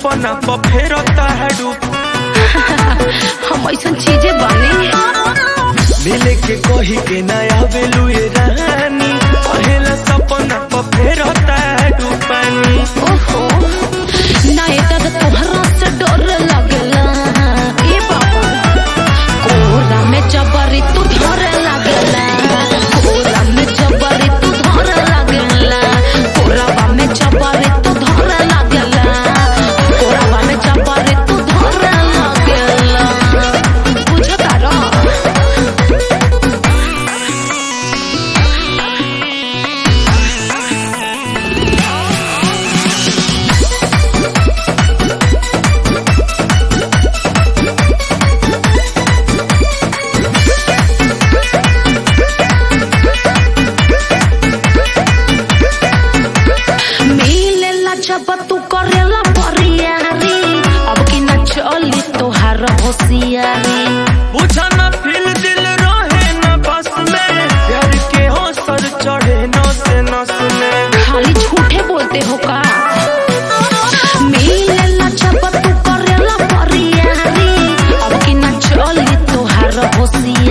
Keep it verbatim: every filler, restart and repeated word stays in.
सपना पर फेरता है डूब। हम ऐसा चीजें बानी मिले के कही के नया बेलू ये रानी पहला सपना पर फेरता है डूबानी। ओहो ना एता तो तोहरा से डर लगला ए बाबू कोरा में जबरी तू धरे लगला कोरा में जबरी तू धरे लगला कोरावा में जबरी तू धरे लगला कोरावा में जबरी तू धरे लगला बुझता रो जब तू करेला परियारी अब की न चली तोहार होशियारी बुझा ना फिर दिल रहे ना बस में प्यार के हौसर चढ़े नस नस में। खाली झूठे बोलते हो का मिलेला जब तू करेला परियारी अब की न चली तोहार होशियारी